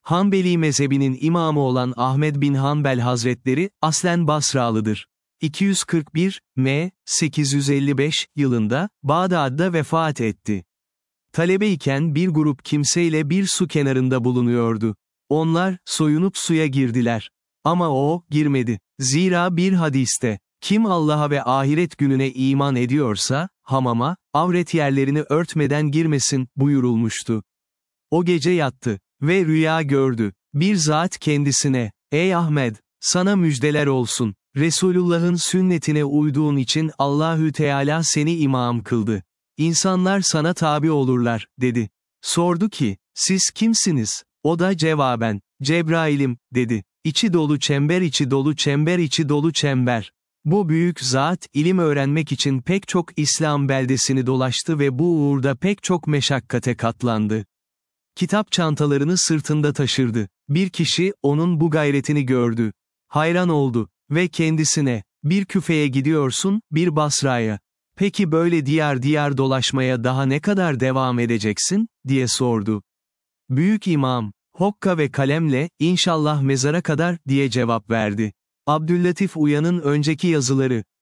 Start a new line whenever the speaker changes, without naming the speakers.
Hanbeli mezhebinin imamı olan Ahmed bin Hanbel Hazretleri, aslen Basralıdır. 241, m. 855 yılında, Bağdat'ta vefat etti. Talebeyken bir grup kimseyle bir su kenarında bulunuyordu. Onlar, soyunup suya girdiler. Ama o, girmedi. Zira bir hadiste, kim Allah'a ve ahiret gününe iman ediyorsa, hamama, avret yerlerini örtmeden girmesin, buyurulmuştu. O gece yattı ve rüya gördü. Bir zat kendisine, ey Ahmed, sana müjdeler olsun. Resulullah'ın sünnetine uyduğun için Allahü Teala seni imam kıldı. İnsanlar sana tabi olurlar, dedi. Sordu ki, siz kimsiniz? O da cevaben, Cebrail'im, dedi. İçi dolu çember, içi dolu çember, içi dolu çember. Bu büyük zat, ilim öğrenmek için pek çok İslam beldesini dolaştı ve bu uğurda pek çok meşakkate katlandı. Kitap çantalarını sırtında taşırdı. Bir kişi, onun bu gayretini gördü. Hayran oldu ve kendisine, bir küfeye gidiyorsun, bir Basra'ya. Peki böyle diyar diyar dolaşmaya daha ne kadar devam edeceksin, diye sordu. Büyük imam, hokka ve kalemle, inşallah mezara kadar, diye cevap verdi. Abdüllatif Uyan'ın önceki yazıları,